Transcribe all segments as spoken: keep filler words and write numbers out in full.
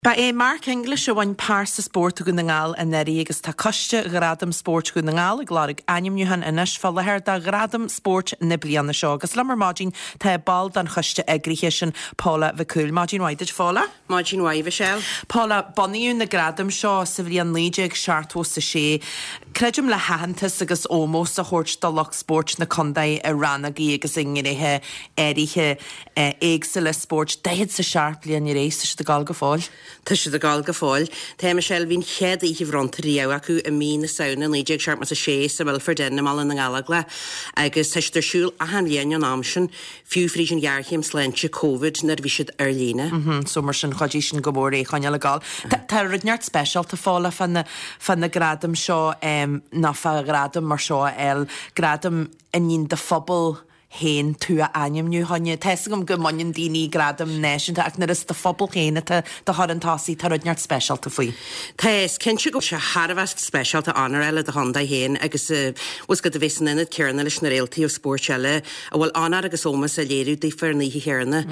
Ba é Mark English a bhain páirsa sport go na ngáil a neirí agus tá coiste gradam sport go na ngáil a glárig animniuhan inis fá lethir da gradam sport na blianana seo. Agus lemar mágin tá ball dan coiste agrithe sin Paula Vicul. Mágin waidid fála? Mágin waidid Michelle. Paula, baniún na gradam seo sa bhíon líideag seartó sa sé. Creidim le hahantas agus ómós a hort dalach sport na condaid a ranagaí agus ingirithe éirithe éagsa le sport. Daiad sa seart blian i rééis sa de gal go fáil? Tá si a gáil go fáil. Tá Michelle hín chead í bhronta riá acu a mí na saona líideag seart mas a sé sa bhfuil for denna mal na galagla agus teistar siúil a han léan an amsin fiú frísin gearchéim slente COVID nar bhí siad ar lína. Mhm, so mar sin chodí sin go mór é chaine le gáil. Tá rudneart special tá fála fan na gradam seo na fa gradam mar seo el gradam in de fphobal hen tú a aim nniu hanne teisgum go manin daoine gradam neisiúnta ach nar is de fphobal chéine de thuantásaí tar rudneart special ta faoi. Tás cinse go se Harvest special ta anar eile de Honda héin agus was go de visan inad cearna leis na réaltaí ó sport eile a bhfuil anar agus ómas a léirú dí fearnaí chéarna.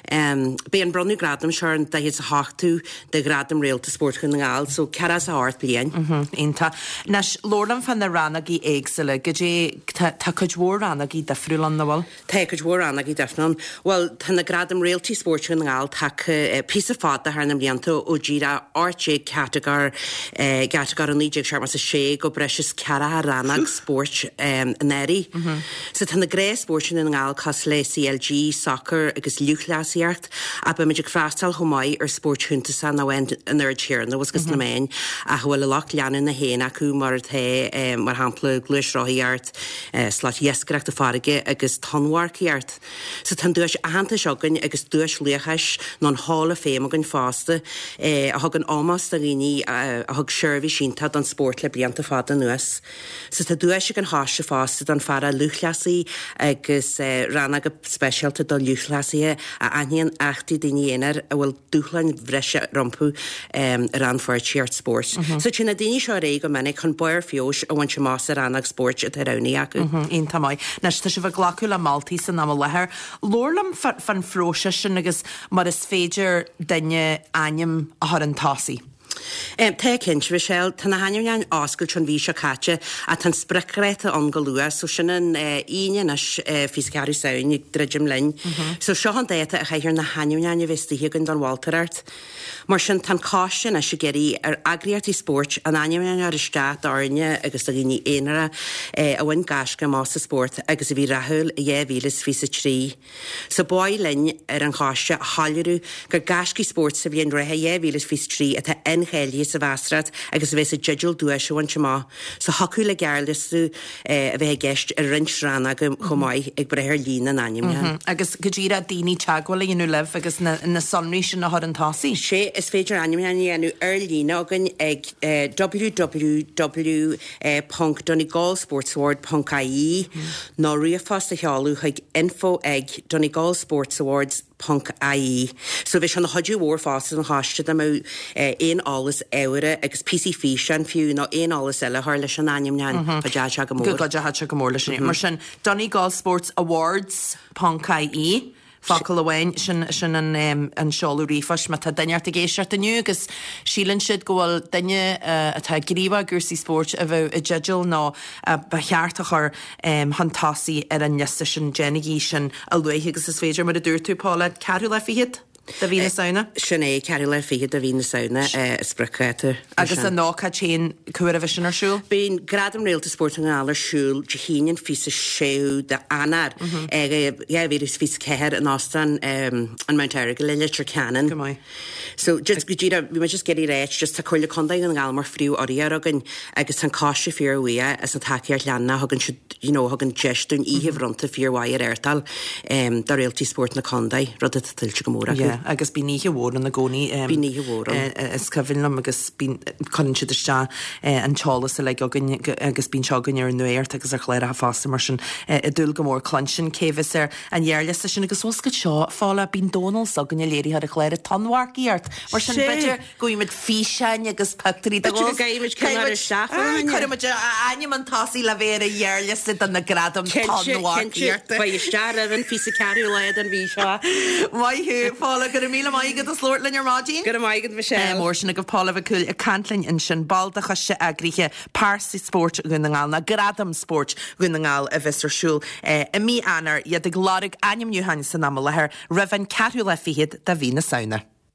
Bé an bronú gradam seán de héad sa hachtú de gradam réalta sport chun ngáil so ceras a art blian. Inta. Nes lórdam fan na ranagaí éagsile go dé tá chud mhór ranagaí de friúlan na Take war an ag defnan. Well, tan na gradam realty sport yn ngal tak piece of fat da harnam lianto o gira arche category category an líideag seart mas a sé go breis cara ranag sport um, neri. Mm-hmm. So tan na gré sport yn ngal cos le C L G soccer agus luchlasiart a ba magic frastal homai ar sport hunta san na wend an ur cheer na was gus na main a hwyl a loch lian in na hen acu mar the um, mar hampla glwys rohiart uh, slot yesgrach de farige agus tanwarkiart. So tan duis a hanta shogan agus duis leachas non hall of fame agan faste eh, a hagan almost a rini a hag shervi shinta dan sport le blianta fada nuas. So ta duis agan hasha faste dan fara luchlasi agus eh, ranag special to da luchlasi a anian achti diniener a wil duchlan vresha rampu um, ran for cheert sport. Mm-hmm. So china dini shore go mene kan boyer fiosh a wancha masa ranag sport at heroni aku. Mhm, in tamai. Nes ta shiva glacula Maltí san am lethir. Lorlam fan fróise sin agus mar is féidir daine aim a thuantásaí. Um, Tá cinse Michelle, tá na hainneán oscail chun bhí se caite a tan sprecréta an golua, so sin an íine nas físcarú saoin ag dreidim lein. So seo an déta a chaithir na hainneán a bhistí gan don Walterart. Mar sin tan cáisin a se geirí ar agriartí sport an hainneán ar istát áine agus a gíní éanara a bhain gasca más a sport agus a bhí rahul a dhé bhílas fí sa trí. So báid lein ar an cáiste a háliú gur gasci sport sa bhíon rathe dhé bhílas fí sa trí a tá Chélia sa bhastrat agus bheits a judgel dúisio an chama. So hacu le gearlisú a bheith gist a rinsrana go chomáid ag brethir lína an aim. Agus go ddíra daoine teagháil inú leh agus na sonrí sin na thuantásaí. Sé is féidir aim anú ar lína agan ag w w w dot donegalsportsaward dot I E nó riafás a cheáú chuig info ag donegalsportsawards Punk I E. So bheits an hodú war fásta an háiste am éon álas éire agus P C fish an fiú nó éon álas eile thar leis an aim nean a dead go mór. Go dead go mór leis mar sin Donegal Sports Awards Punk I E. Facail ahhain sin sin an an seáú rífas me tá daineart a géisiart aniu agus sílann siad gohfuil daine atá gríomh gursaí sport a bheith i judgel ná ba cheartach ar hantásaí ar an neasta sin Jenny sin a luithe agus is féidir mar a dúir tú Paula ceadú le fihiad da bhí na saona? Sin é ceadú le fihiad da bhí na saona spracrétar. Agus a nácha chéin cuair a bheith sin arsúil? Bín gradam réalta sport an gáil arsúil de híann fís a séú de anar é bhíris fís ceir an ástan an Mount Errigal le litir canan. Go mai. So just go ddíra bhí me just geirí réit just tá chuirla condaid an gáil mar friú oríar agan agus an cáise fíor uia as an takeíart leanna hagan hagan geistún ihe bhronta fíorhair airtal da réaltí sport na condaid rud a tiltte go móra. agus bí níhe bhór an na gcónaí bí níhe bhór is cohfuilm agus chuann siad iste an teálas le agus bín segan ar nuirt agus ar chléir a fásta mar sin i dul go mór clansin céhs ar an dhearlas sin agus osca seo fála bín Donalds agan i léirí ar a chléir a tanhaíart mar sin beidir goimiid físein agus pectarí chuimiid aim an tasí le bhéir a dhearlas an na gradam tanhaíart ba istar an fí a ceú leid an bhí seo. Maithú fála Paula gur míle maigad a slóirlinn ar mádín? Gur maigad Michelle. Mór sin go Paula bhcúil a cantlinn in sin baldacha se a gríthe pársaí sport gúna ngáil na gradam sport gúna ngáil a bhisarsúil. I mí anar iad a glárig anim nniuhain san am lethir raibhann catú le fihiad da bhí na saona.